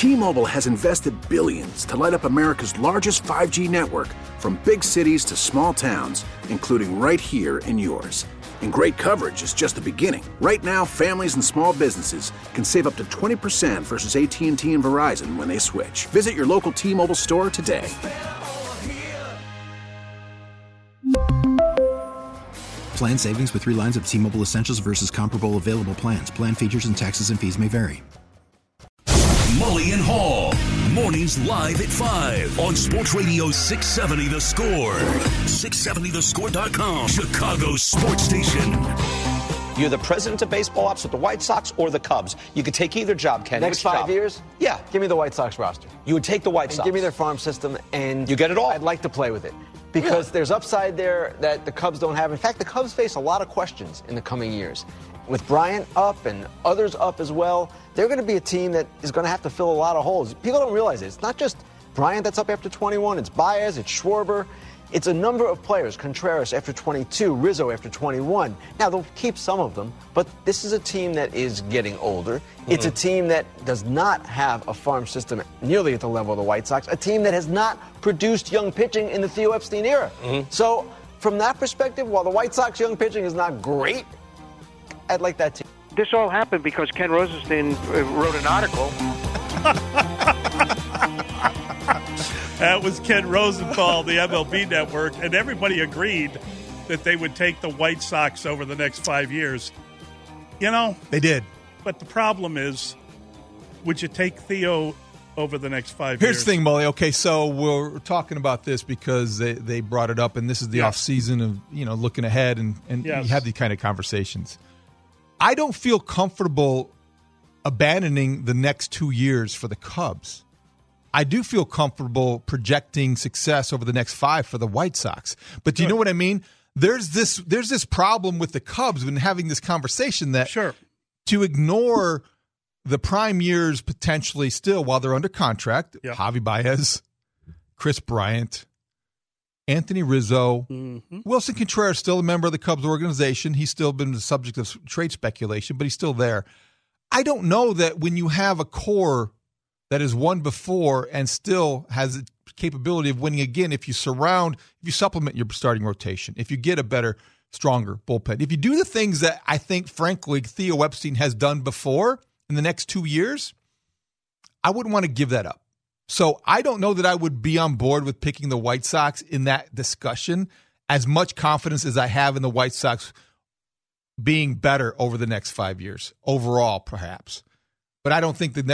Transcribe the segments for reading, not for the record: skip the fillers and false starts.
T-Mobile has invested billions to light up America's largest 5G network, from big cities to small towns, including right here in yours. And great coverage is just the beginning. Right now, families and small businesses can save up to 20% versus AT&T and Verizon when they switch. Visit your local T-Mobile store today. Plan savings with 3 lines of T-Mobile Essentials versus comparable available plans. Plan features and taxes and fees may vary. Mully and Haugh, mornings live at 5 on Sports Radio 670 The Score. 670thescore.com, Chicago's sports station. You're the president of baseball ops with the White Sox or the Cubs. You could take either job, Ken. Next 5 years? Yeah. Give me the White Sox roster. You would take the White Sox. Give me their farm system, and you get it all. I'd like to play with it. Because there's upside there that the Cubs don't have. In fact, the Cubs face a lot of questions in the coming years. With Bryant up and others up as well, they're going to be a team that is going to have to fill a lot of holes. People don't realize it. It's not just Bryant that's up after 21. It's Baez, it's Schwarber. It's a number of players. Contreras after 22, Rizzo after 21. Now, they'll keep some of them, but this is a team that is getting older. Mm-hmm. It's a team that does not have a farm system nearly at the level of the White Sox, a team that has not produced young pitching in the Theo Epstein era. Mm-hmm. So, from that perspective, while the White Sox young pitching is not great, I'd like that team. This all happened because Ken Rosenstein wrote an article. That was Ken Rosenthal, the MLB Network, and everybody agreed that they would take the White Sox over the next 5 years. You know? They did. But the problem is, would you take Theo over the next 5 years? Here's the thing, Mully. Okay, so we're talking about this because they brought it up, and this is the off season of looking ahead, and you have these kind of conversations. I don't feel comfortable abandoning the next 2 years for the Cubs. I do feel comfortable projecting success over the next 5 for the White Sox. But do you know what I mean? There's this problem with the Cubs when having this conversation that to ignore the prime years potentially still while they're under contract, Javi Baez, Chris Bryant, Anthony Rizzo, Wilson Contreras, still a member of the Cubs organization. He's still been the subject of trade speculation, but he's still there. I don't know that when you have a core that has won before and still has the capability of winning again, if you supplement your starting rotation, if you get a better, stronger bullpen, if you do the things that I think, frankly, Theo Epstein has done before in the next 2 years, I wouldn't want to give that up. So I don't know that I would be on board with picking the White Sox in that discussion, as much confidence as I have in the White Sox being better over the next 5 years, overall, perhaps. But I don't think the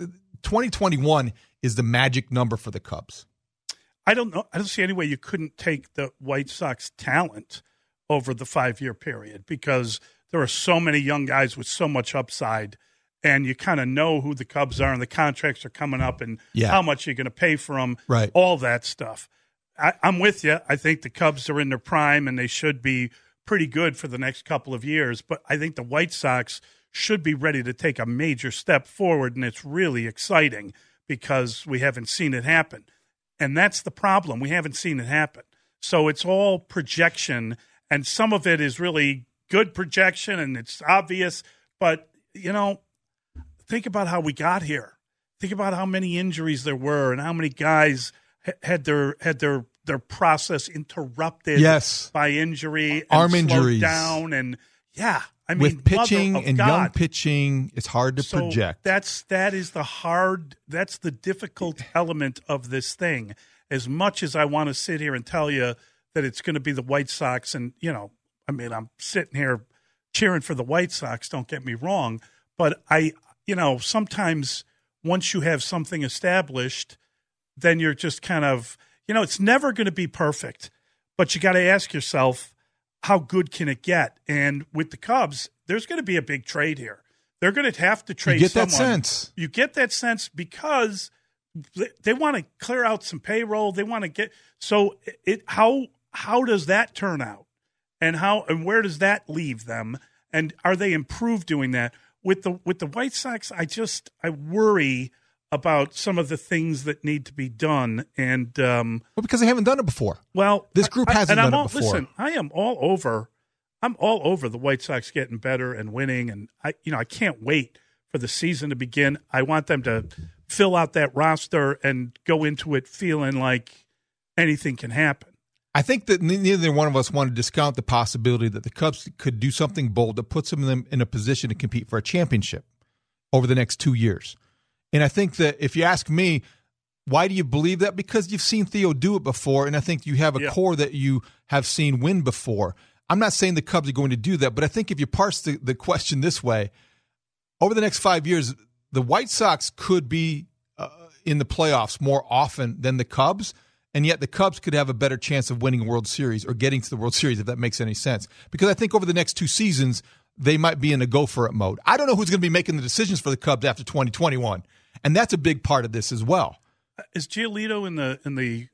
2021 is the magic number for the Cubs. I don't know. I don't see any way you couldn't take the White Sox talent over the 5-year period because there are so many young guys with so much upside, and you kind of know who the Cubs are, and the contracts are coming up, and how much you're going to pay for them, all that stuff. I'm with you. I think the Cubs are in their prime, and they should be pretty good for the next couple of years, but I think the White Sox should be ready to take a major step forward, and it's really exciting because we haven't seen it happen. And that's the problem. We haven't seen it happen. So it's all projection, and some of it is really good projection, and it's obvious. But, think about how we got here. Think about how many injuries there were and how many guys had their process interrupted by injury and arm injuries down. And, I mean, with pitching and young pitching, it's hard to project. That's the difficult element of this thing. As much as I want to sit here and tell you that it's going to be the White Sox, and I'm sitting here cheering for the White Sox. Don't get me wrong, but sometimes once you have something established, then you're just kind of, it's never going to be perfect, but you got to ask yourself, how good can it get? And with the Cubs, there's going to be a big trade here. They're going to have to trade someone. You get that sense because they want to clear out some payroll. They want to get how does that turn out? And where does that leave them? And are they improved doing that? With the White Sox, I worry about some of the things that need to be done, and because they haven't done it before. Well, this group hasn't done it before. Listen, I'm all over the White Sox getting better and winning, and I can't wait for the season to begin. I want them to fill out that roster and go into it feeling like anything can happen. I think that neither one of us want to discount the possibility that the Cubs could do something bold that puts them in a position to compete for a championship over the next 2 years. And I think that if you ask me, why do you believe that? Because you've seen Theo do it before, and I think you have a core that you have seen win before. I'm not saying the Cubs are going to do that, but I think if you parse the question this way, over the next 5 years, the White Sox could be in the playoffs more often than the Cubs, and yet the Cubs could have a better chance of winning a World Series or getting to the World Series, if that makes any sense. Because I think over the next 2 seasons, they might be in a go-for-it mode. I don't know who's going to be making the decisions for the Cubs after 2021, and that's a big part of this as well. Is Giolito in the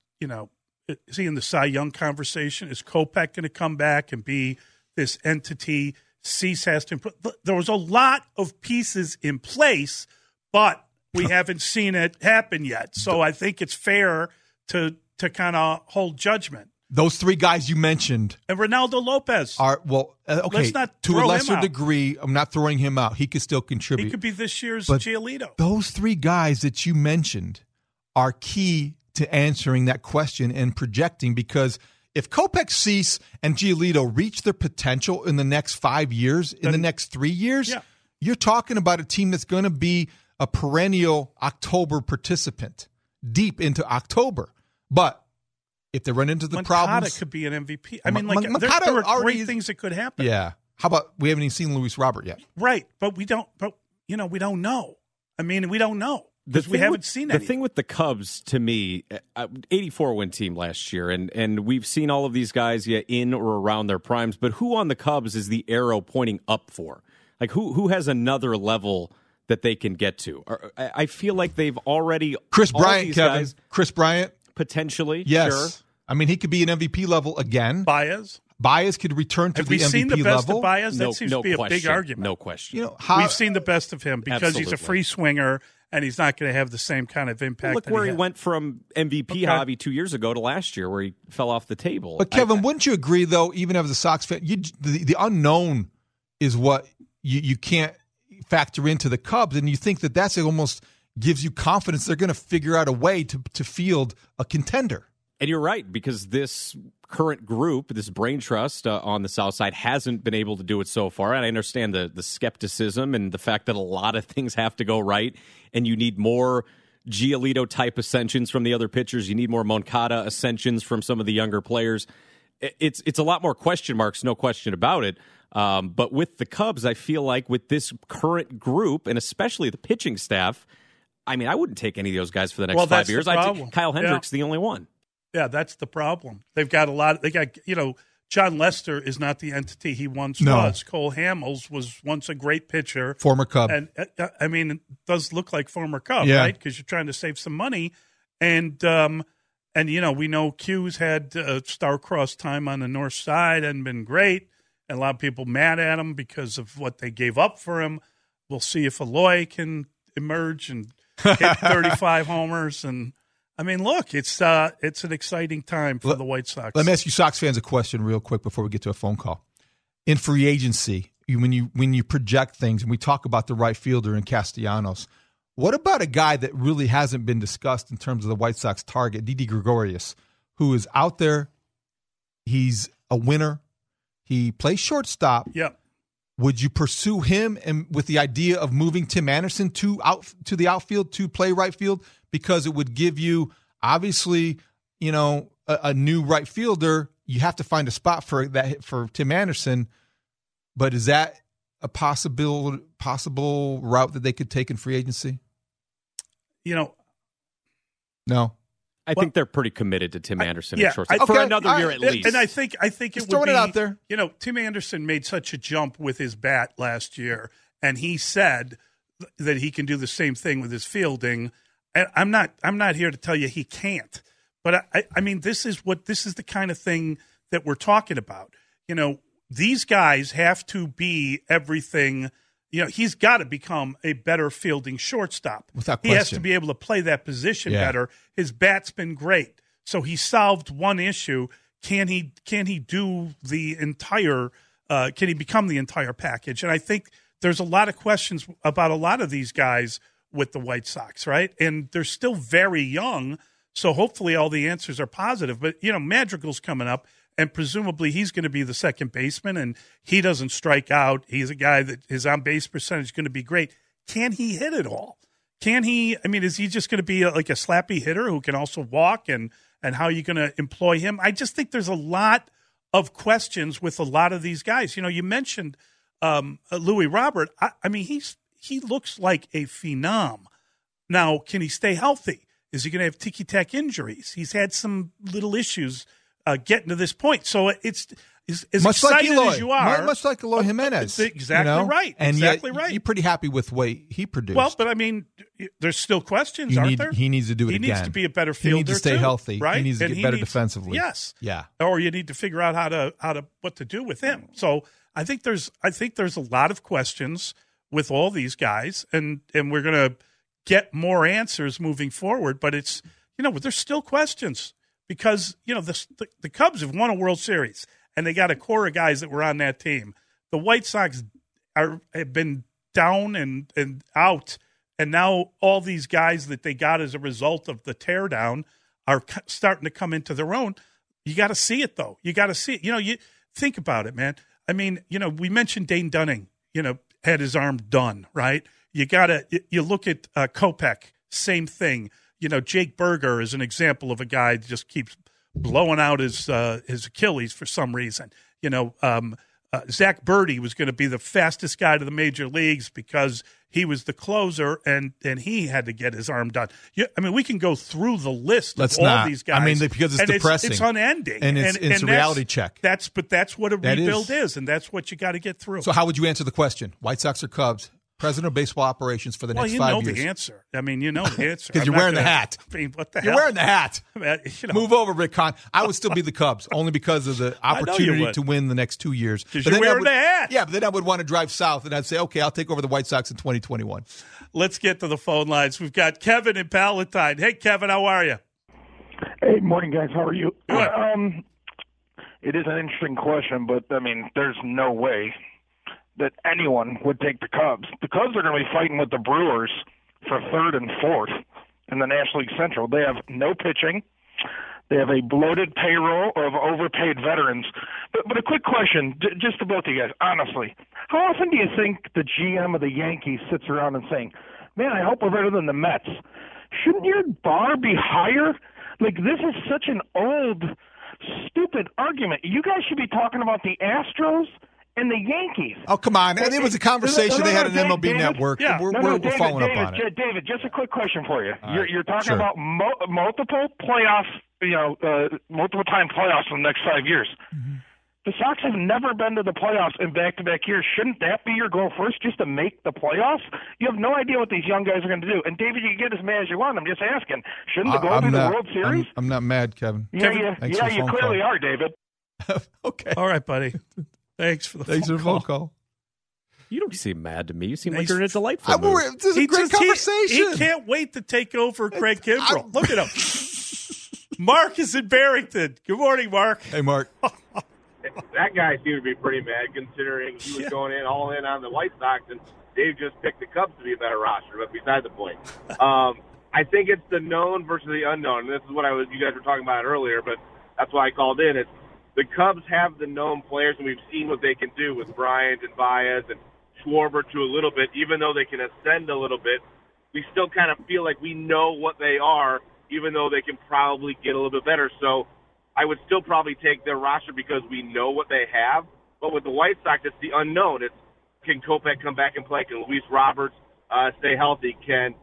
is he in the Cy Young conversation? Is Kopech going to come back and be this entity? Cease has to improve. There was a lot of pieces in place, but we haven't seen it happen yet. So I think it's fair to kind of hold judgment. Those 3 guys you mentioned. And Ronaldo Lopez. Okay. Let's not to a lesser degree, I'm not throwing him out. He could still contribute. He could be this year's Giolito. Those 3 guys that you mentioned are key to answering that question and projecting, because if Kopech, Cease, and Giolito reach their potential in the next 5 years, in the next 3 years, you're talking about a team that's going to be a perennial October participant deep into October. But if they run into the problems, Moncada could be an MVP. I mean, there are great things that could happen. Yeah. How about we haven't even seen Luis Robert yet? Right, but we don't. But we don't know. I mean, we don't know. Because we haven't seen anything. The thing with the Cubs, to me, 84-win team last year, and we've seen all of these guys in or around their primes, but who on the Cubs is the arrow pointing up for? Like, who has another level that they can get to? I feel like they've already... Chris Bryant, Kevin. Chris Bryant? Potentially, yes. Sure. I mean, he could be an MVP level again. Baez could return to the MVP level. Have we seen the best of Baez? That seems to be a big argument. No question. We've seen the best of him because he's a free swinger, and he's not going to have the same kind of impact. Look where he went from MVP Javi 2 years ago to last year, where he fell off the table. But Kevin, wouldn't you agree, though, even as a Sox fan, the unknown is what you can't factor into the Cubs, and you think that's almost gives you confidence they're going to figure out a way to field a contender. And you're right, because this current group, this brain trust on the South Side, hasn't been able to do it so far. And I understand the skepticism and the fact that a lot of things have to go right, and you need more Giolito-type ascensions from the other pitchers. You need more Moncada ascensions from some of the younger players. It's a lot more question marks, no question about it. But with the Cubs, I feel like with this current group, and especially the pitching staff, I mean, I wouldn't take any of those guys for the next 5 years. Kyle Hendricks, the only one. Yeah, that's the problem. They've got a lot. They got, John Lester is not the entity he once was. Cole Hamels was once a great pitcher. Former Cub. And, I mean, it does look like former Cub, right? Because you're trying to save some money. And we know Q's had star-crossed time on the north side and been great. And a lot of people mad at him because of what they gave up for him. We'll see if Eloy can emerge and hit 35 homers. And I mean, look, it's an exciting time for the White Sox. Let me ask you Sox fans a question real quick before we get to a phone call. In free agency, when you project things, and we talk about the right fielder in Castellanos, what about a guy that really hasn't been discussed in terms of the White Sox target, Didi Gregorius, who is out there? He's a winner. He plays shortstop. Yep. Would you pursue him and with the idea of moving Tim Anderson to the outfield to play right field? Because it would give you, obviously, a new right fielder. You have to find a spot for Tim Anderson. But is that a possible route that they could take in free agency? No. I think they're pretty committed to Tim Anderson at shortstop for another year at least. And I think it would be. Throwing it out there. Tim Anderson made such a jump with his bat last year, and he said that he can do the same thing with his fielding. And I'm not here to tell you he can't, but I mean this is the kind of thing that we're talking about. These guys have to be everything. He's got to become a better fielding shortstop. Without question. He has to be able to play that position better. His bat's been great, so he solved one issue. Can he do the entire? Can he become the entire package? And I think there's a lot of questions about a lot of these guys with the White Sox, right? And they're still very young, so hopefully all the answers are positive. But, Madrigal's coming up, and presumably he's going to be the second baseman, and he doesn't strike out. He's a guy that his on-base percentage is going to be great. Can he hit it all? Can he – is he just going to be like a slappy hitter who can also walk, and how are you going to employ him? I just think there's a lot of questions with a lot of these guys. You mentioned Louis Robert. He looks like a phenom. Now, can he stay healthy? Is he going to have ticky-tack injuries? He's had some little issues getting to this point. So it's as much excited like as you are. Much like Eloy Jimenez. Exactly right. And exactly yet, right. You're pretty happy with what he produced. Well, but there's still questions, aren't there? He needs to do it again. He needs to be a better fielder, he needs to stay healthy. Right? He needs to get better defensively. Yes. Yeah. Or you need to figure out what to do with him. So I think there's a lot of questions with all these guys, and we're going to get more answers moving forward. But it's there's still questions because the Cubs have won a World Series and they got a core of guys that were on that team. The White Sox have been down and out, and now all these guys that they got as a result of the teardown are starting to come into their own. You got to see it though. You got to see it. You think about it, man. We mentioned Dane Dunning. Had his arm done, right? You look at Kopech, same thing. Jake Berger is an example of a guy that just keeps blowing out his Achilles for some reason. Zach Birdie was going to be the fastest guy to the major leagues because he was the closer, and he had to get his arm done. We can go through the list of all these guys. Because it's depressing. It's unending. And it's a reality check. That's what a rebuild is, and that's what you got to get through. So how would you answer the question? White Sox or Cubs? President of baseball operations for the next 5 years. Well, you know the answer. You know the answer. Because you're wearing the hat. What the hell? You're wearing the hat. Move over, Rick Hahn. I would still be the Cubs, only because of the opportunity to win the next 2 years. Because you're wearing the hat. Yeah, but then I would want to drive south, and I'd say, okay, I'll take over the White Sox in 2021. Let's get to the phone lines. We've got Kevin in Palatine. Hey, Kevin, how are you? Hey, morning, guys. How are you? Good. It is an interesting question, but, there's no way that anyone would take the Cubs. The Cubs are going to be fighting with the Brewers for third and fourth in the National League Central. They have no pitching. They have a bloated payroll of overpaid veterans. But a quick question, just to both of you guys, honestly. How often do you think the GM of the Yankees sits around and saying, man, I hope we're better than the Mets? Shouldn't your bar be higher? This is such an old, stupid argument. You guys should be talking about the Astros and the Yankees. Oh, come on. It was a conversation they had on MLB David, Network. Yeah. We're following up on it. David, just a quick question for you. Right. You're talking about multiple playoffs, multiple time playoffs in the next 5 years. Mm-hmm. The Sox have never been to the playoffs in back-to-back years. Shouldn't that be your goal first, just to make the playoffs? You have no idea what these young guys are going to do. And, David, you can get as mad as you want. I'm just asking. Shouldn't the goal be the World Series? I'm not mad, Kevin. Yeah, you clearly are, David. Okay. All right, buddy. Thanks for the phone call. You don't seem mad to me. You seem like you're in a delightful mood. This is a great conversation. He can't wait to take over Craig Kimbrell. Look at him. Mark is in Barrington. Good morning, Mark. Hey, Mark. That guy seemed to be pretty mad considering he was going all in on the White Sox, and Dave just picked the Cubs to be a better roster, but beside the point. I think it's the known versus the unknown. And this is what you guys were talking about earlier, but that's why I called in. It's the Cubs have the known players, and we've seen what they can do with Bryant and Baez and Schwarber to a little bit. Even though they can ascend a little bit, we still kind of feel like we know what they are, even though they can probably get a little bit better. So I would still probably take their roster because we know what they have. But with the White Sox, it's the unknown. It's can Kopech come back and play? Can Luis Roberts stay healthy? Can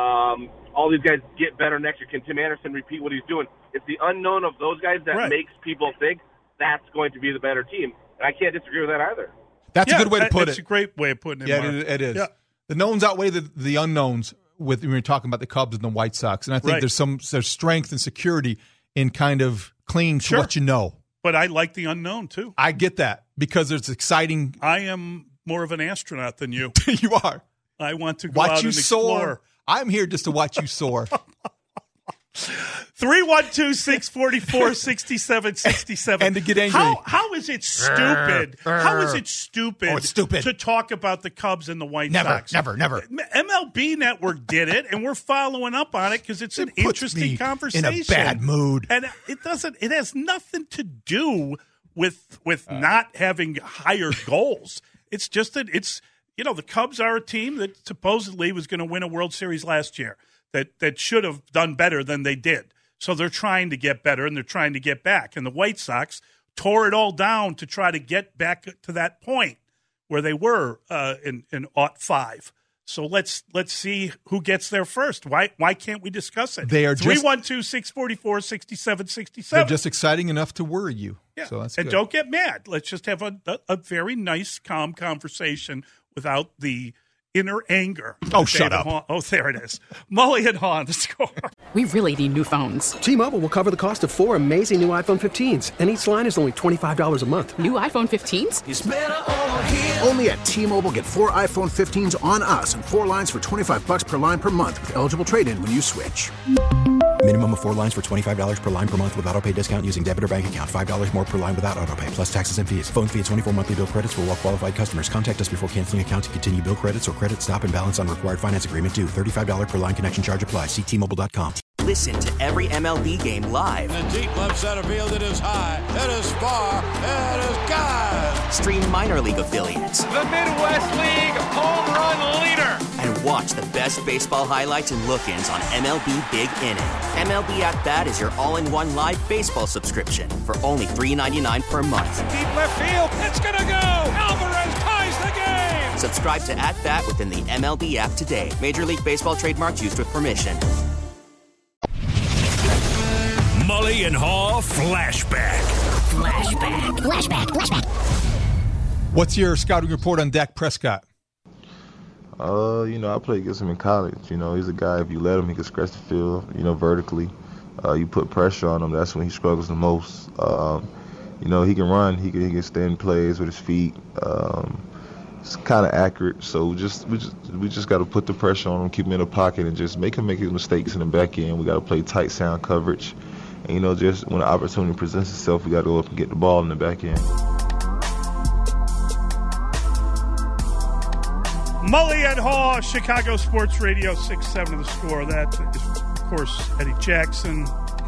all these guys get better next year? Can Tim Anderson repeat what he's doing? It's the unknown of those guys that makes people think that's going to be the better team. And I can't disagree with that either. That's a good way to put it. It's a great way of putting it. Yeah, it is. Yeah. The knowns outweigh the unknowns when you're talking about the Cubs and the White Sox. And I think there's strength and security in kind of clinging to what you know. But I like the unknown, too. I get that because there's exciting. I am more of an astronaut than you. You are. I want to go out and explore. I'm here just to watch you soar. 312-644-6767. And to get angry. How is it stupid? How is it stupid? Oh, it's stupid to talk about the Cubs and the White Sox. Never. MLB Network did it, and we're following up on it because it's an interesting conversation. In a bad mood. And it has nothing to do with not having higher goals. It's just that the Cubs are a team that supposedly was going to win a World Series last year that should have done better than they did. So they're trying to get better, and they're trying to get back. And the White Sox tore it all down to try to get back to that point where they were in 05. So let's see who gets there first. Why can't we discuss it? They are 312-644-6767. They're just exciting enough to worry you. Yeah. So that's and good. Don't get mad. Let's just have a very nice, calm conversation without the inner anger. Oh, shut up. Oh, there it is. Mully and Haw on The Score. We really need new phones. T-Mobile will cover the cost of 4 amazing new iPhone 15s, and each line is only $25 a month. New iPhone 15s? It's better over here. Only at T-Mobile, get 4 iPhone 15s on us and 4 lines for $25 per line per month with eligible trade-in when you switch. Minimum of 4 lines for $25 per line per month with autopay discount using debit or bank account. $5 more per line without autopay, plus taxes and fees. Phone fee at 24 monthly bill credits for well-qualified customers. Contact us before canceling account to continue bill credits or credit stop and balance on required finance agreement due. $35 per line connection charge applies. See T-Mobile.com. Listen to every MLB game live. In the deep left center field, it is high, it is far, it is gone. Stream minor league affiliates. The Midwest League home run leader. And watch the best baseball highlights and look-ins on MLB Big Inning. MLB At Bat is your all-in-one live baseball subscription for only $3.99 per month. Deep left field, it's gonna go. Alvarez ties the game. Subscribe to At Bat within the MLB app today. Major League Baseball trademarks used with permission. Mully and Haw Flashback. What's your scouting report on Dak Prescott? I played against him in college. He's a guy, if you let him, he can stretch the field, vertically. You put pressure on him, that's when he struggles the most. He can run, he can extend plays with his feet. It's kind of accurate, so we just got to put the pressure on him, keep him in the pocket, and just make him make his mistakes in the back end. We got to play tight sound coverage. And, just when the opportunity presents itself, we got to go up and get the ball in the back end. Mully and Haw, Chicago Sports Radio 6-7 of The Score. That is, of course, Eddie Jackson.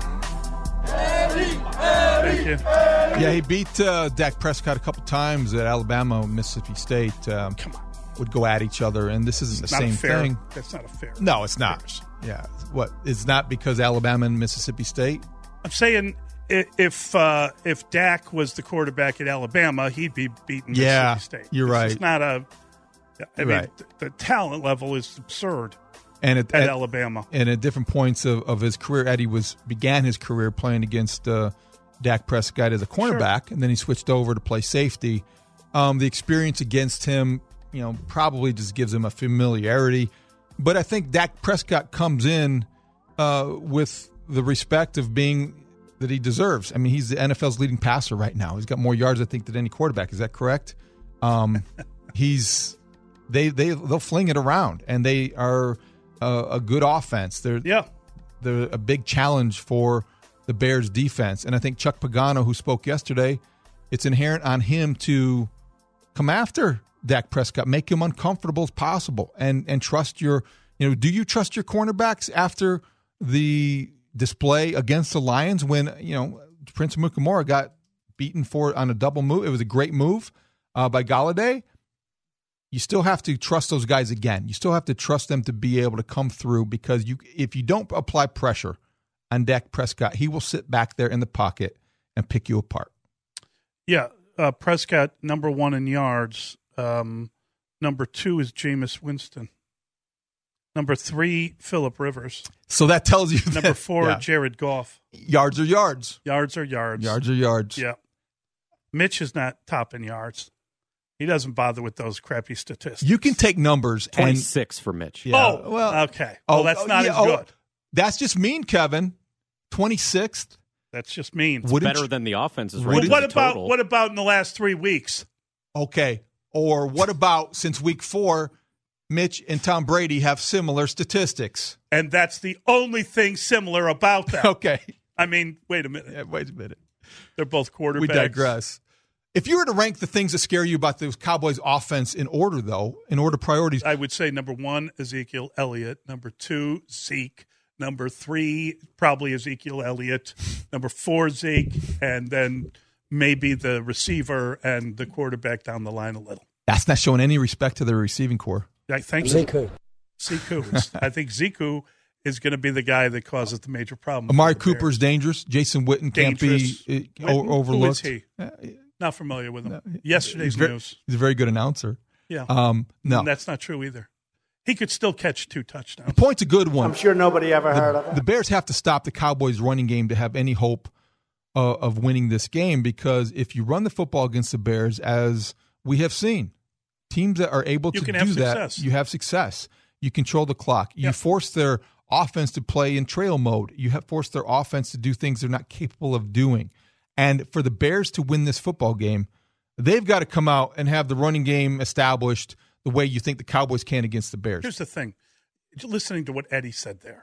Thank you. Yeah, he beat Dak Prescott a couple times at Alabama, Mississippi State. Come on. Would go at each other, and this isn't the same thing. That's not a fair. No, it's not. Yeah. What? It's not because Alabama and Mississippi State? I'm saying if Dak was the quarterback at Alabama, he'd be beating Mississippi State. You're right. It's not a – I mean, the talent level is absurd at Alabama. And at different points of his career, Eddie began his career playing against Dak Prescott as a cornerback, and then he switched over to play safety. The experience against him, probably just gives him a familiarity. But I think Dak Prescott comes in with the respect of being that he deserves. I mean, he's the NFL's leading passer right now. He's got more yards, I think, than any quarterback. Is that correct? They'll fling it around, and they are a good offense. They're a big challenge for the Bears defense. And I think Chuck Pagano, who spoke yesterday, it's inherent on him to come after Dak Prescott, make him uncomfortable as possible, and trust your, do you trust your cornerbacks after the display against the Lions when, Prince Mukamura got beaten on a double move? It was a great move by Golladay. You still have to trust those guys again. You still have to trust them to be able to come through, because if you don't apply pressure on Dak Prescott, he will sit back there in the pocket and pick you apart. Yeah, Prescott, number 1 in yards. Number 2 is Jameis Winston. Number 3, Phillip Rivers. So that tells you Number 4, Jared Goff. Yards are yards. Yards are yards. Yards are yards. Yeah. Mitch is not top in yards. He doesn't bother with those crappy statistics. You can take numbers. 26 for Mitch. Yeah. Oh, well, okay. Well, that's not as good. That's just mean, Kevin. 26th. That's just mean. It's better than the offense's rating. What about in the last 3 weeks? Okay. Or what about since week 4, Mitch and Tom Brady have similar statistics. And that's the only thing similar about them. Okay. I mean, wait a minute. Yeah, wait a minute. They're both quarterbacks. We digress. If you were to rank the things that scare you about the Cowboys offense in order, priorities. I would say number 1, Ezekiel Elliott. Number 2, Zeke. Number 3, probably Ezekiel Elliott. Number 4, Zeke. And then maybe the receiver and the quarterback down the line a little. That's not showing any respect to the receiving core. I think Ziku. I think Ziku is going to be the guy that causes the major problem. Amari Cooper's dangerous. Jason Witten can't be overlooked. Who is he? Not familiar with him. Yesterday's news. He's a very good announcer. Yeah. No. That's not true either. He could still catch 2 touchdowns. The point's a good one. I'm sure nobody ever heard of it. The Bears have to stop the Cowboys' running game to have any hope of winning this game, because if you run the football against the Bears, as we have seen, teams that are able to do that, you have success. You control the clock. You force their offense to play in trail mode. You have forced their offense to do things they're not capable of doing. And for the Bears to win this football game, they've got to come out and have the running game established the way you think the Cowboys can against the Bears. Here's the thing. Listening to what Eddie said there.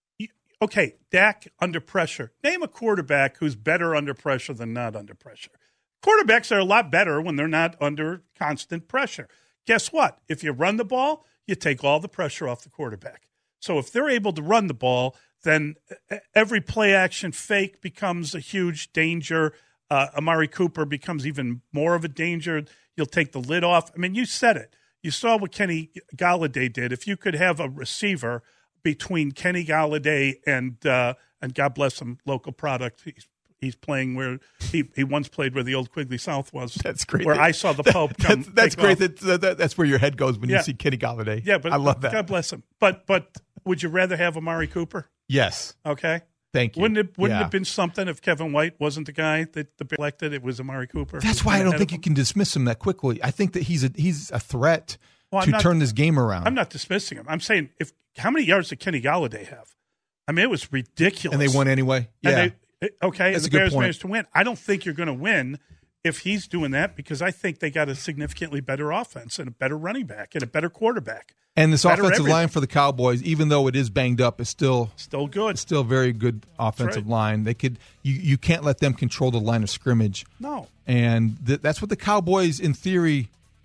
Okay, Dak under pressure. Name a quarterback who's better under pressure than not under pressure. Quarterbacks are a lot better when they're not under constant pressure. Guess what? If you run the ball, you take all the pressure off the quarterback. So if they're able to run the ball, then every play action fake becomes a huge danger. Amari Cooper becomes even more of a danger. You'll take the lid off. I mean, you said it. You saw what Kenny Golladay did. If you could have a receiver between Kenny Golladay and God bless him, local product. He's playing where he once played where the old Quigley South was. That's great. Where I saw the Pope come. That's great. That's where your head goes when you see Kenny Golladay. Yeah, but I love that. God bless him. But would you rather have Amari Cooper? Yes. Okay. Thank you. Wouldn't it have been something if Kevin White wasn't the guy that the Bears elected? It was Amari Cooper. That's why I don't think you can dismiss him that quickly. I think that he's a threat to turn this game around. I'm not dismissing him. I'm saying how many yards did Kenny Golladay have? I mean, it was ridiculous. And they won anyway. Yeah. Okay, that's and the Bears managed to win. I don't think you're going to win if he's doing that, because I think they got a significantly better offense and a better running back and a better quarterback. And this offensive line for the Cowboys, even though it is banged up, is still good. It's still a very good offensive line. They could you can't let them control the line of scrimmage. No. And that's what the Cowboys, in theory,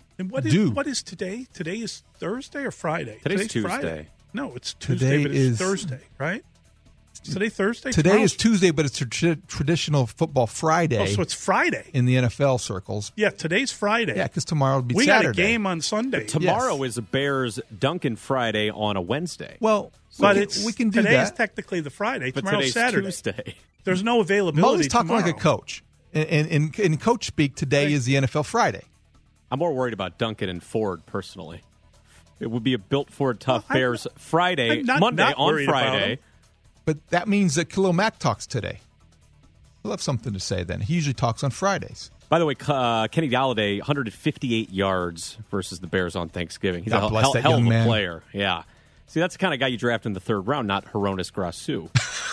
do. What is today? Today is Thursday or Friday? Today's Tuesday. Friday. No, it's Tuesday, but it's Thursday, right? Is today Thursday? Today is Tuesday, but it's traditional football Friday. Oh, so it's Friday. In the NFL circles. Yeah, today's Friday. Yeah, because tomorrow will be Saturday. We got a game on Sunday. But tomorrow is a Bears-Duncan Friday on a Wednesday. Well, but we can do today that. is technically the Friday. But Tomorrow's today's Saturday. Tuesday. There's no availability Mully's talking tomorrow. like a coach. And in coach speak, today is the NFL Friday. I'm more worried about Duncan and Ford, personally. It would be a built Ford tough Bears Friday, Monday on Friday. But that means that Khalil Mack talks today. He'll have something to say then. He usually talks on Fridays. By the way, Kenny Golladay, 158 yards versus the Bears on Thanksgiving. He's God a bless that hell of young a man. player. Yeah. See, that's the kind of guy you draft in the third round, not Hronis Grasu.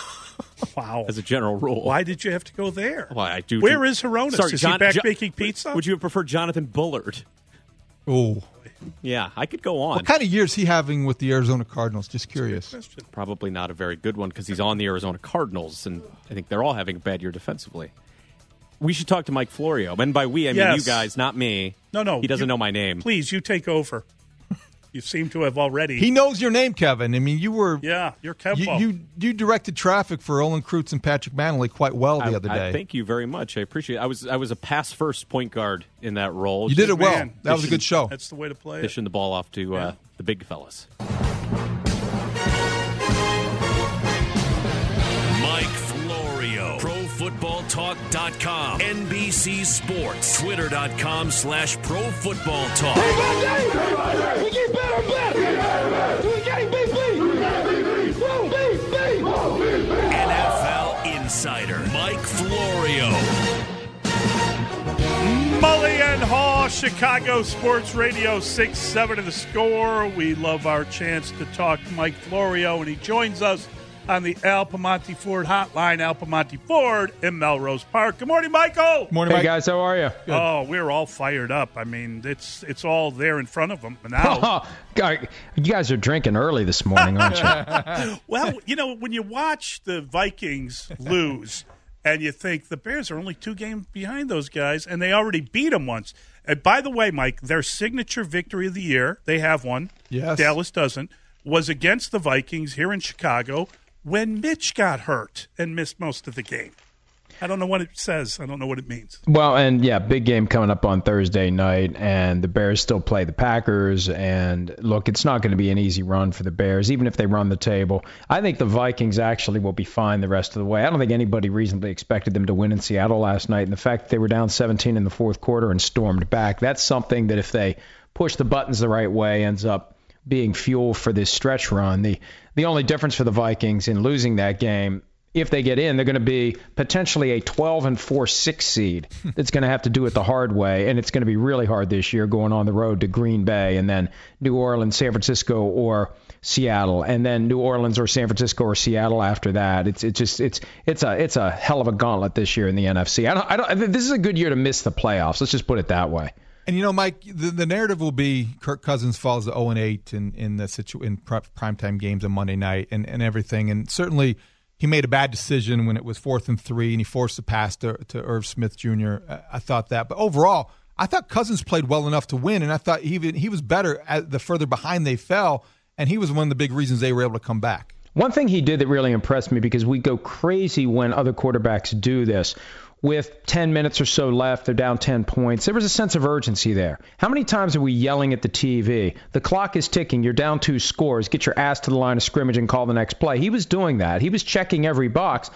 Wow. As a general rule. Why did you have to go there? Well, I do. Where is Hronis? Sorry, is he back baking pizza? Would you have preferred Jonathan Bullard? Oh. Yeah, I could go on. What kind of year is he having with the Arizona Cardinals? Just curious. Probably not a very good one because he's on the Arizona Cardinals, and I think they're all having a bad year defensively. We should talk to Mike Florio. And by we, I mean you guys, not me. No. He doesn't know my name. Please, you take over. You seem to have already. He knows your name, Kevin. I mean, you were. Yeah, you're Kevin. You directed traffic for Olin Kreutz and Patrick Manley quite well the other day. Thank you very much. I appreciate it. I was a pass first point guard in that role. You did it well. That was a good show. That's the way to play it. Dishing the ball off to the big fellas. Mike Florio, ProFootballTalk.com, NBC Sports, Twitter.com/ProFootballTalk. We get better and better. We getting beat. NFL Insider, Mike Florio. Mully and Haw, Chicago Sports Radio 6-7 of the Score. We love our chance to talk Mike Florio, and he joins us on the Al Piemonte Ford hotline. Al Piemonte Ford in Melrose Park. Good morning, Michael. Morning, Hey, Mike. guys. How are you? Good. Oh, we're all fired up. I mean, it's all there in front of them now. You guys are drinking early this morning, aren't you? Well, when you watch the Vikings lose and you think the Bears are only 2 games behind those guys, and they already beat them once. And by the way, Mike, their signature victory of the year, they have one. Yes. Dallas doesn't, was against the Vikings here in Chicago when Mitch got hurt and missed most of the game. I don't know what it says. I don't know what it means. Well, and yeah, big game coming up on Thursday night, and the Bears still play the Packers. And look, it's not going to be an easy run for the Bears, even if they run the table. I think the Vikings actually will be fine the rest of the way. I don't think anybody reasonably expected them to win in Seattle last night. And the fact that they were down 17 in the fourth quarter and stormed back, that's something that if they push the buttons the right way, ends up being fuel for this stretch run. The only difference for the Vikings in losing that game, if they get in, they're going to be potentially a 12-4-6 seed that's going to have to do it the hard way, and it's going to be really hard this year going on the road to Green Bay and then New Orleans, San Francisco, or Seattle, and then New Orleans or San Francisco or Seattle after that. It's a hell of a gauntlet this year in the NFC. This is a good year to miss the playoffs. Let's just put it that way. And Mike, the narrative will be Kirk Cousins falls to 0-8 in primetime games on Monday night and everything, and certainly he made a bad decision when it was 4th and 3, and he forced the pass to Irv Smith Jr. I thought that. But overall, I thought Cousins played well enough to win, and I thought he was better the further behind they fell, and he was one of the big reasons they were able to come back. One thing he did that really impressed me, because we go crazy when other quarterbacks do this, with 10 minutes or so left, they're down 10 points. There was a sense of urgency there. How many times are we yelling at the TV? The clock is ticking. You're down 2 scores. Get your ass to the line of scrimmage and call the next play. He was doing that. He was checking every box.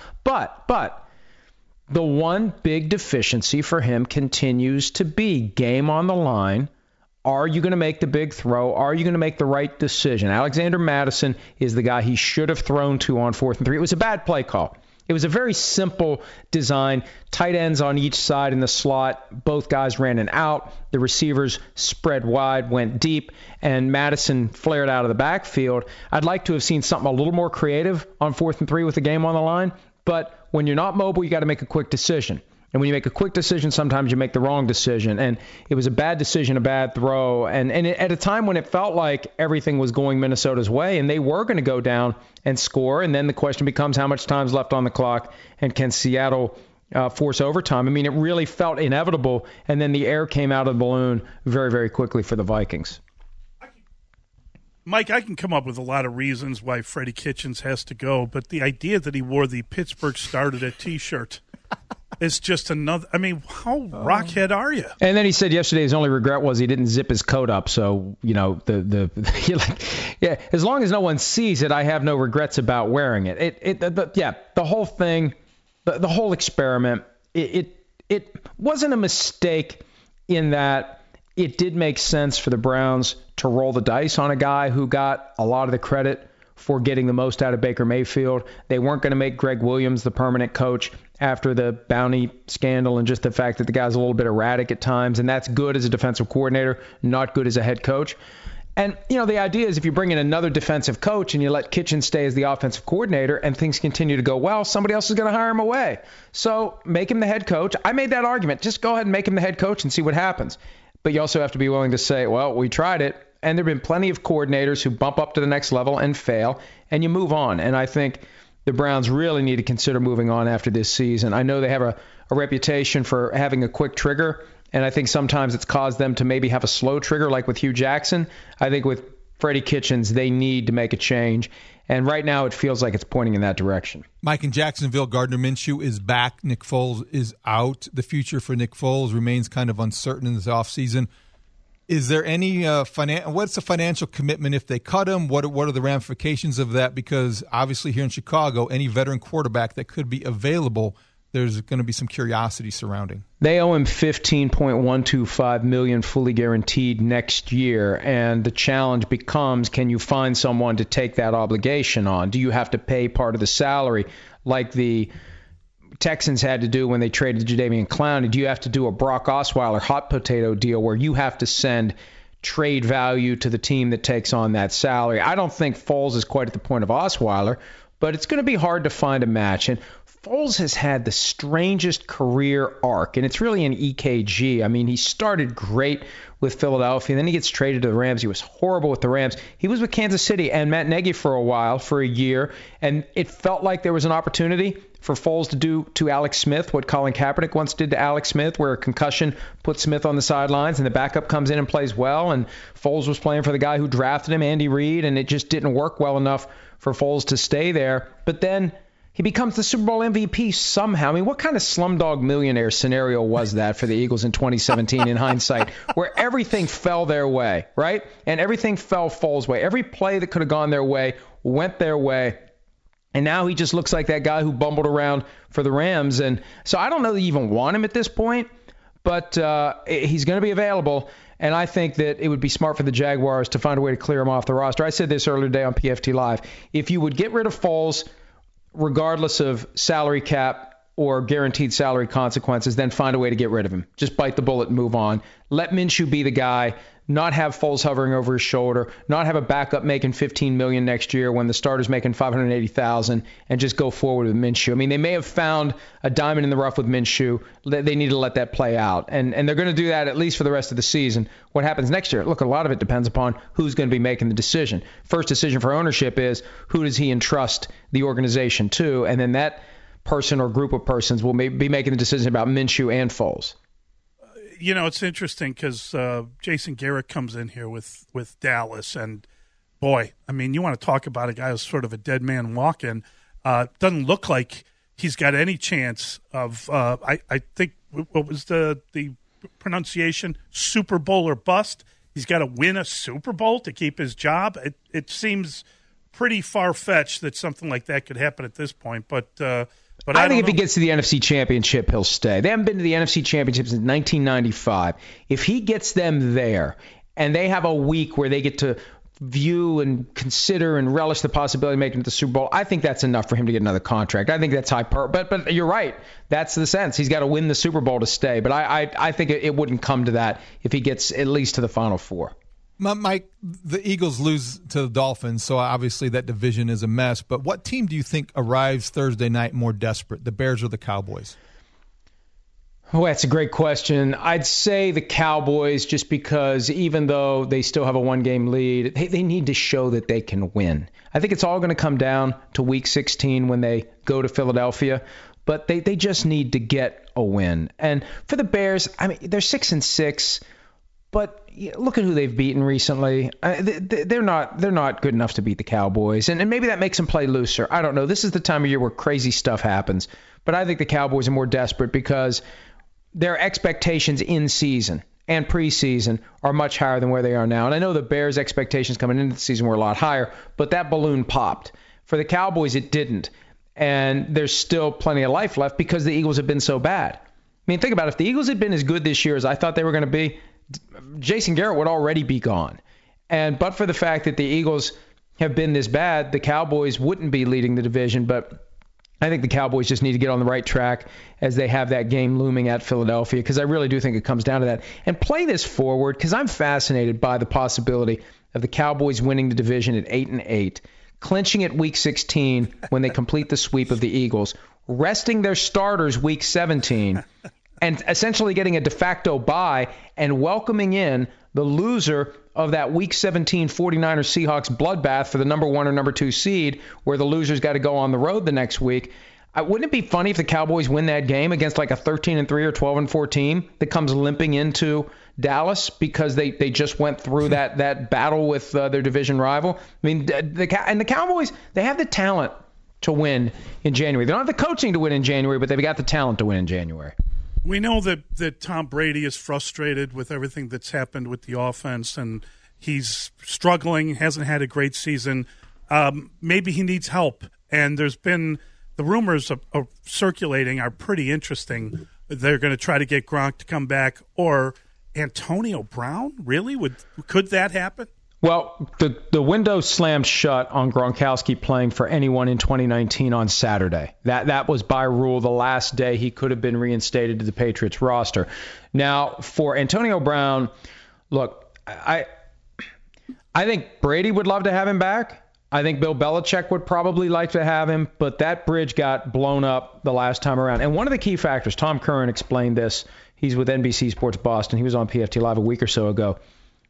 But the one big deficiency for him continues to be game on the line. Are you going to make the big throw? Are you going to make the right decision? Alexander Mattison is the guy he should have thrown to on 4th and 3. It was a bad play call. It was a very simple design. Tight ends on each side in the slot. Both guys ran an out. The receivers spread wide, went deep, and Madison flared out of the backfield. I'd like to have seen something a little more creative on 4th and 3 with the game on the line. But when you're not mobile, you got to make a quick decision. And when you make a quick decision, sometimes you make the wrong decision. And it was a bad decision, a bad throw. And at a time when it felt like everything was going Minnesota's way and they were going to go down and score. And then the question becomes how much time's left on the clock and can Seattle force overtime? I mean, it really felt inevitable. And then the air came out of the balloon very, very quickly for the Vikings. Mike, I can come up with a lot of reasons why Freddie Kitchens has to go. But the idea that he wore the Pittsburgh Started It T-shirt it's just another. I mean, how rockhead are you? And then he said yesterday his only regret was he didn't zip his coat up. So as long as no one sees it, I have no regrets about wearing it. The whole thing, the whole experiment, it wasn't a mistake in that it did make sense for the Browns to roll the dice on a guy who got a lot of the credit for getting the most out of Baker Mayfield. They weren't going to make Greg Williams the permanent coach after the bounty scandal and just the fact that the guy's a little bit erratic at times, and that's good as a defensive coordinator, not good as a head coach. And, the idea is if you bring in another defensive coach and you let Kitchens stay as the offensive coordinator and things continue to go well, somebody else is going to hire him away. So make him the head coach. I made that argument. Just go ahead and make him the head coach and see what happens. But you also have to be willing to say, well, we tried it. And there have been plenty of coordinators who bump up to the next level and fail, and you move on. And I think the Browns really need to consider moving on after this season. I know they have a reputation for having a quick trigger, and I think sometimes it's caused them to maybe have a slow trigger like with Hugh Jackson. I think with Freddie Kitchens, they need to make a change. And right now it feels like it's pointing in that direction. Mike, in Jacksonville, Gardner Minshew is back. Nick Foles is out. The future for Nick Foles remains kind of uncertain in this offseason. Is there any what's the financial commitment if they cut him? What are the ramifications of that? Because obviously here in Chicago, any veteran quarterback that could be available, there's going to be some curiosity surrounding. They owe him $15.125 million fully guaranteed next year, and the challenge becomes, can you find someone to take that obligation on? Do you have to pay part of the salary like the Texans had to do when they traded Jadeveon Clowney? Do you have to do a Brock Osweiler hot potato deal where you have to send trade value to the team that takes on that salary? I don't think Foles is quite at the point of Osweiler, but it's going to be hard to find a match. And Foles has had the strangest career arc, and it's really an EKG. I mean, he started great with Philadelphia, and then he gets traded to the Rams. He was horrible with the Rams. He was with Kansas City and Matt Nagy for a while, for a year, and it felt like there was an opportunity for Foles to do to Alex Smith what Colin Kaepernick once did to Alex Smith, where a concussion put Smith on the sidelines and the backup comes in and plays well, and Foles was playing for the guy who drafted him, Andy Reid, and it just didn't work well enough for Foles to stay there. But then he becomes the Super Bowl MVP somehow. I mean, what kind of Slumdog Millionaire scenario was that for the Eagles in 2017 in hindsight, where everything fell their way, right? And everything fell Foles' way. Every play that could have gone their way went their way. And now he just looks like that guy who bumbled around for the Rams. And so I don't know that you even want him at this point, but he's going to be available. And I think that it would be smart for the Jaguars to find a way to clear him off the roster. I said this earlier today on PFT Live. If you would get rid of Foles, regardless of salary cap or guaranteed salary consequences, then find a way to get rid of him. Just bite the bullet and move on. Let Minshew be the guy, not have Foles hovering over his shoulder, not have a backup making $15 million next year when the starter's making $580,000, and just go forward with Minshew. I mean, they may have found a diamond in the rough with Minshew. They need to let that play out. And they're going to do that at least for the rest of the season. What happens next year? Look, a lot of it depends upon who's going to be making the decision. First decision for ownership is who does he entrust the organization to, and then that person or group of persons will be making the decision about Minshew and Foles. You know, it's interesting because Jason Garrett comes in here with Dallas, and boy, I mean, you want to talk about a guy who's sort of a dead man walking. Doesn't look like he's got any chance of. I think what was the pronunciation? Super Bowl or bust. He's got to win a Super Bowl to keep his job. It seems pretty far fetched that something like that could happen at this point, but I think if he gets to the NFC Championship, he'll stay. They haven't been to the NFC Championship since 1995. If he gets them there and they have a week where they get to view and consider and relish the possibility of making it to the Super Bowl, I think that's enough for him to get another contract. I think that's but you're right. That's the sense. He's got to win the Super Bowl to stay. But I think it wouldn't come to that if he gets at least to the Final Four. Mike, the Eagles lose to the Dolphins, so obviously that division is a mess. But what team do you think arrives Thursday night more desperate, the Bears or the Cowboys? Oh, that's a great question. I'd say the Cowboys, just because even though they still have a one-game lead, they need to show that they can win. I think it's all going to come down to Week 16 when they go to Philadelphia, but they just need to get a win. And for the Bears, I mean, they're 6-6, but look at who they've beaten recently. They're not good enough to beat the Cowboys, and maybe that makes them play looser. I don't know. This is the time of year where crazy stuff happens, but I think the Cowboys are more desperate because their expectations in season and preseason are much higher than where they are now. And I know the Bears' expectations coming into the season were a lot higher, but that balloon popped. For the Cowboys, it didn't, and there's still plenty of life left because the Eagles have been so bad. I mean, think about it. If the Eagles had been as good this year as I thought they were going to be, Jason Garrett would already be gone. But for the fact that the Eagles have been this bad, the Cowboys wouldn't be leading the division. But I think the Cowboys just need to get on the right track as they have that game looming at Philadelphia, because I really do think it comes down to that. And play this forward, because I'm fascinated by the possibility of the Cowboys winning the division at 8-8, clinching at Week 16 when they complete the sweep of the Eagles, resting their starters Week 17, and essentially getting a de facto bye and welcoming in the loser of that Week 17 49ers Seahawks bloodbath for the number 1 or number 2 seed, where the loser's got to go on the road the next week. Wouldn't it be funny if the Cowboys win that game against like a 13-3 or 12-4 team that comes limping into Dallas because they just went through that battle with their division rival? I mean, the Cowboys, they have the talent to win in January. They don't have the coaching to win in January, but they've got the talent to win in January. We know that Tom Brady is frustrated with everything that's happened with the offense, and he's struggling, hasn't had a great season. Maybe he needs help. And there's been the rumors of circulating are pretty interesting. They're going to try to get Gronk to come back, or Antonio Brown. Really? Could that happen? Well, the window slammed shut on Gronkowski playing for anyone in 2019 on Saturday. That was by rule the last day he could have been reinstated to the Patriots roster. Now, for Antonio Brown, look, I think Brady would love to have him back. I think Bill Belichick would probably like to have him, but that bridge got blown up the last time around. And one of the key factors, Tom Curran explained this. He's with NBC Sports Boston. He was on PFT Live a week or so ago.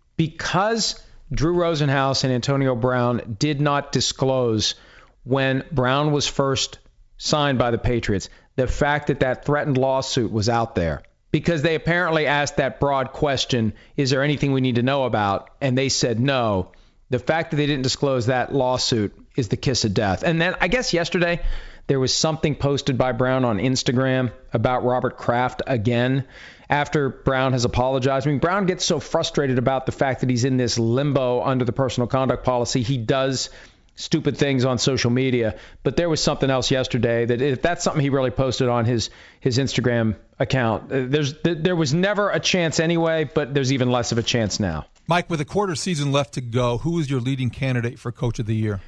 Because Drew Rosenhaus and Antonio Brown did not disclose when Brown was first signed by the Patriots, the fact that that threatened lawsuit was out there, because they apparently asked that broad question, is there anything we need to know about? And they said no. The fact that they didn't disclose that lawsuit is the kiss of death. And then I guess yesterday there was something posted by Brown on Instagram about Robert Kraft again after Brown has apologized. I mean, Brown gets so frustrated about the fact that he's in this limbo under the personal conduct policy. He does stupid things on social media. But there was something else yesterday that if that's something he really posted on his Instagram account, there was never a chance anyway, but there's even less of a chance now. Mike, with a quarter season left to go, who is your leading candidate for Coach of the Year?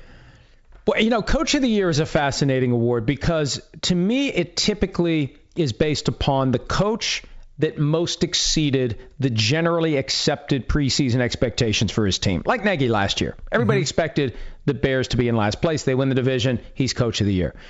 Well, Coach of the Year is a fascinating award because to me it typically is based upon the coach that most exceeded the generally accepted preseason expectations for his team. Like Nagy last year. Everybody expected the Bears to be in last place. They win the division. He's Coach of the Year.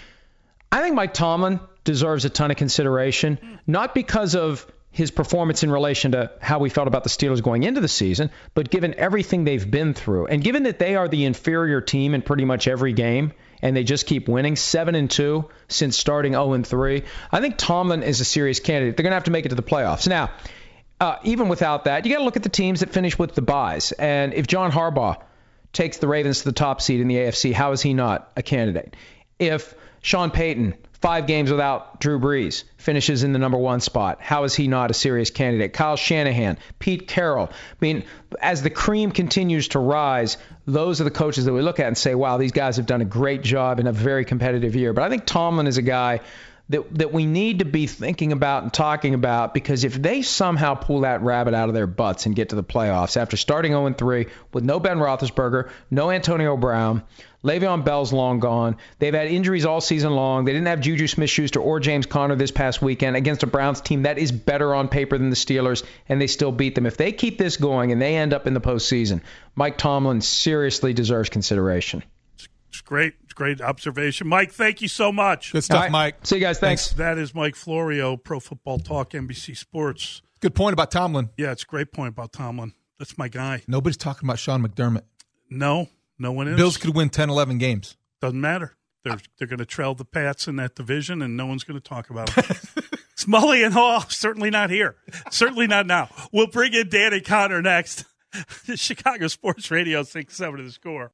I think Mike Tomlin deserves a ton of consideration, not because of his performance in relation to how we felt about the Steelers going into the season, but given everything they've been through, and given that they are the inferior team in pretty much every game, and they just keep winning, 7-2 since starting 0-3, I think Tomlin is a serious candidate. They're going to have to make it to the playoffs. Now, even without that, you got to look at the teams that finish with the byes. And if John Harbaugh takes the Ravens to the top seed in the AFC, how is he not a candidate? If Sean Payton, 5 games without Drew Brees, finishes in the number 1 spot, how is he not a serious candidate? Kyle Shanahan, Pete Carroll. I mean, as the cream continues to rise, those are the coaches that we look at and say, wow, these guys have done a great job in a very competitive year. But I think Tomlin is a guy that we need to be thinking about and talking about, because if they somehow pull that rabbit out of their butts and get to the playoffs after starting 0-3 with no Ben Roethlisberger, no Antonio Brown, Le'Veon Bell's long gone. They've had injuries all season long. They didn't have Juju Smith-Schuster or James Conner this past weekend against a Browns team that is better on paper than the Steelers, and they still beat them. If they keep this going and they end up in the postseason, Mike Tomlin seriously deserves consideration. It's great. It's great observation. Mike, thank you so much. Good stuff, right, Mike. See you guys. Thanks. That is Mike Florio, Pro Football Talk, NBC Sports. Good point about Tomlin. Yeah, it's a great point about Tomlin. That's my guy. Nobody's talking about Sean McDermott. No one is. Bills could win 10, 11 games. Doesn't matter. They're going to trail the Pats in that division, and no one's going to talk about it. It's Mully and Hall. Certainly not here. Certainly not now. We'll bring in Danny Connor next. Chicago Sports Radio 6-7 The Score.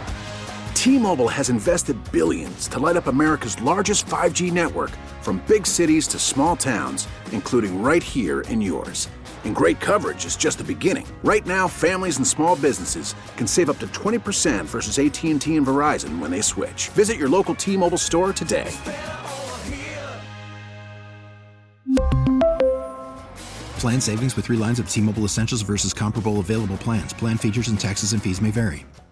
T-Mobile has invested billions to light up America's largest 5G network, from big cities to small towns, including right here in yours. And great coverage is just the beginning. Right now, families and small businesses can save up to 20% versus AT&T and Verizon when they switch. Visit your local T-Mobile store today. Plan savings with 3 lines of T-Mobile Essentials versus comparable available plans. Plan features and taxes and fees may vary.